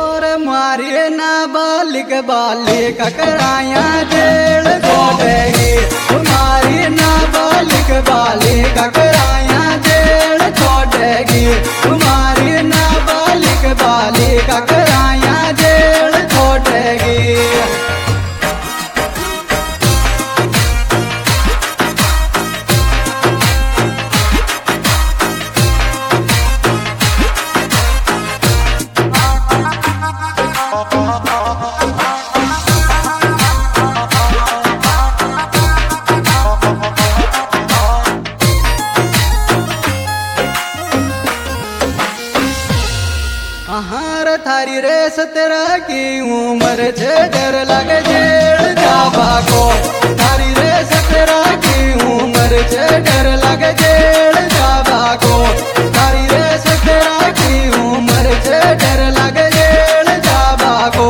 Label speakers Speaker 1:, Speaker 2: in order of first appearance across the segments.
Speaker 1: और मारिए ना बालिक बालिक कराया जेल छोड़ेगी। तुम्हारी ना बालिक बालिक कराया जेल छोड़ेगी। तुम्हारी ना बालिक बालिक कराया जेल छोड़ेगी। आहार थारी रेस तेरा की उम्र छे डर लगे जेल जाबा को। थारी रेस तेरा की उम्र छे डर लगे जेल जाबा को। थारी रेस तेरा की उम्र छे डर लगे जेल जाबा को।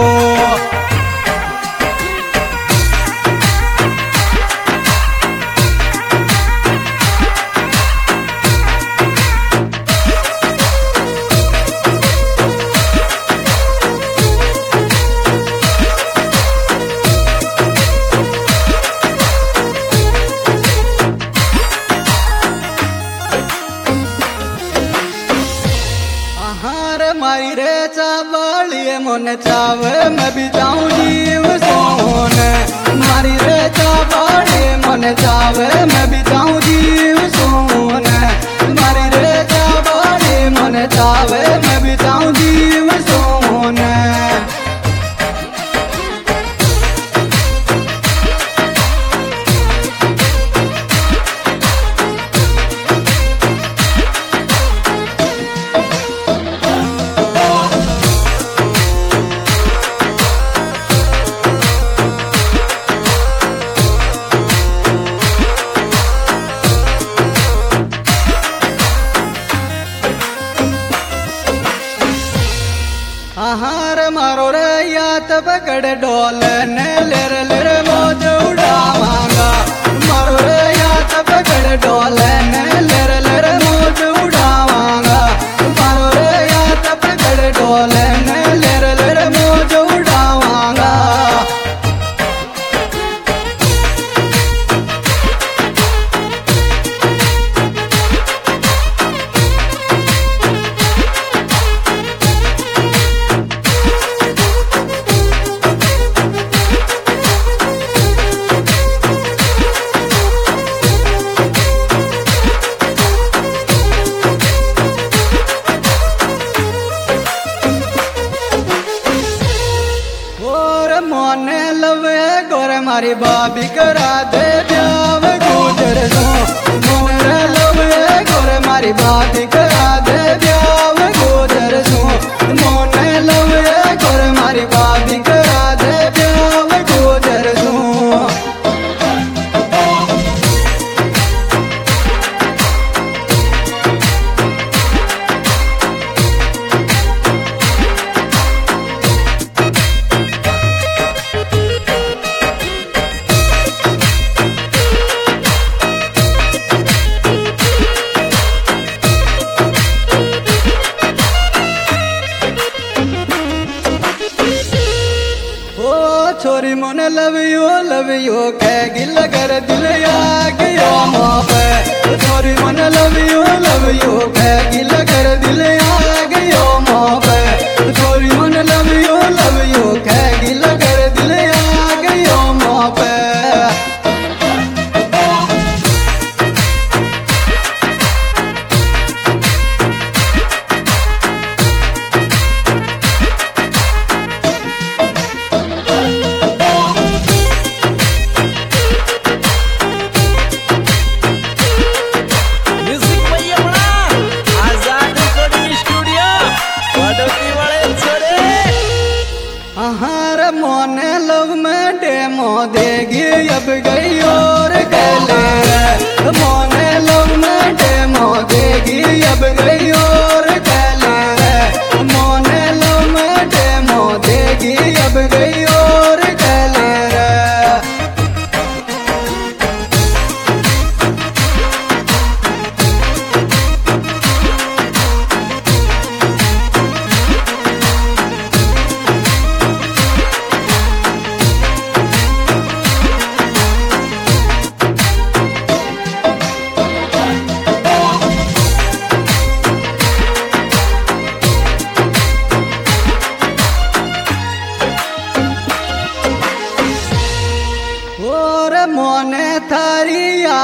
Speaker 1: मारी रे चावलिए मन चावे मैं भी जाऊं जीव सोन। मारी रे चावलिए मन चावे मैं भी जाऊं जीव सोन। मारी रे चावलिए मन चावे मैं भी जाऊं जीव सोन। आहार मारो रे यात पकड़ डोल ने लेर लेर मौज उड़ावांगा। मारो रे यात पकड़ डोल ने लेर लेर मौज उड़ावांगा। मारो रे यात पकड़ डोल ने लेर लेर मौज उड़ावांगा। मोने लवे गोरे मारी बाबी करा दे ब्याव गुजर सो। मोने लवे गोरे मारी बाबी करा दे ब्याव गुजर सो। मोने लवे गोरे मारी बाबी करा दे ब्याव गुजर सो। छोरी मन लव यू कह गिल कर दिल आ गयो मोह पे। छोरी मन लव यू कह गिल कर दिल आ गयो मोह पे। छोरी मन लव यू कह गिल कर दिल आ गयो मोह पे। मोने लव में डेमो देगी अब गई और गले। मोने लव में डेमो देगी अब गई और गले। मोने लव में डेमो देगी अब गई और गले।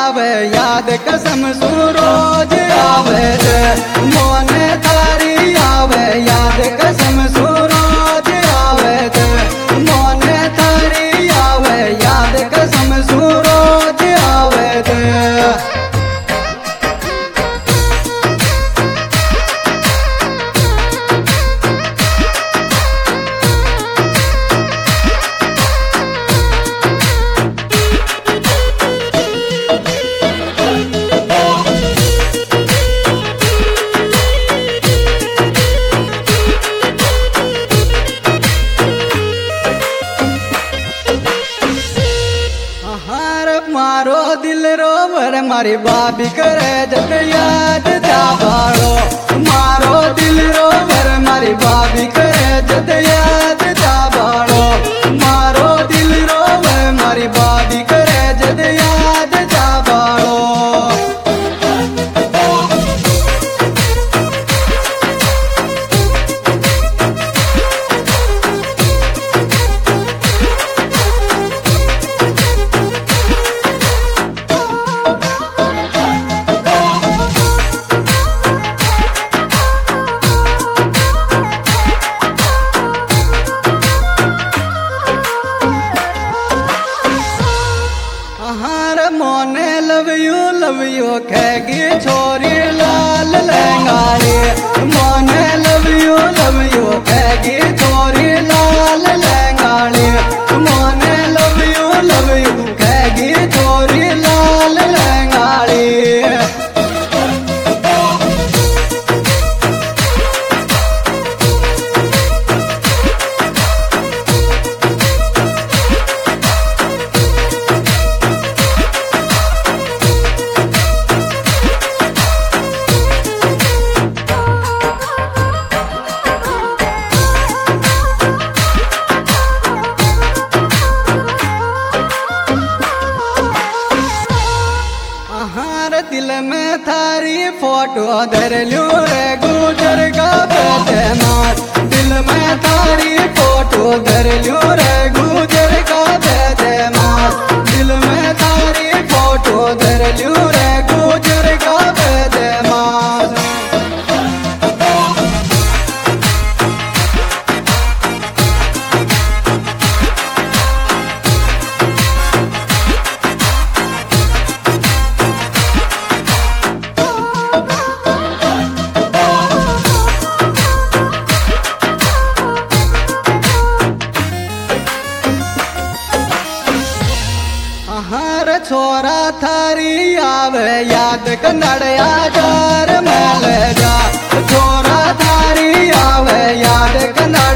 Speaker 1: आवे याद कसम सूरोज आवे रे मोने थारी आवे याद कसम सूरोज आवे रे मोने थारी आवे याद कसम सूरोज आवे रे मारो दिल रोवर मारी भाभी करे जब याद जाबाड़ो मारो दिल रोवर मारी भाभी करे जब याद जाबाड़ो मारो दिल रोवर मारी भाभी करे जब याद जाबाड़ो मोने लव यू कहेगी छोरी लाल लंगाड़ी मोने लव यू कहेगी छोरी लाल लंगाड़ी मोने लव यू कहेगी छोरी लाल लंगाड़ी दिल में थारी फोटो धर लू रे गुजर का बेदमार दिल में थारी फोटो धर लू रे गुजर का बेदमार दिल में थारी फोटो धर लू रे गुजर का बेदमार हर छोरा थारी आवे याद कन्नड़िया जार में ले जा छोरा थारी आवे याद कन्नड़